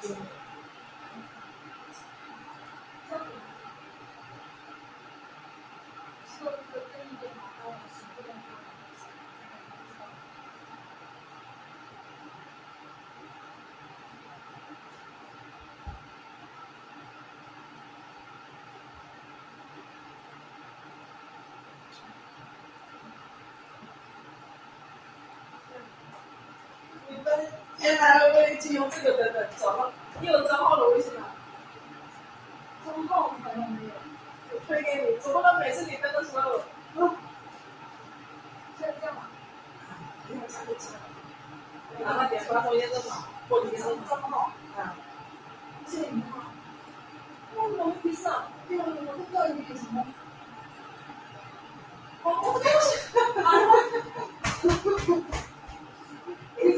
你们原来会不会已经用这个的找到？你有账号的微信吗？账号好像没有，我推给你。怎么了？每次你登的时候，现在这样吗？不用加就行了。然后点发中间这码，或里面的账号啊。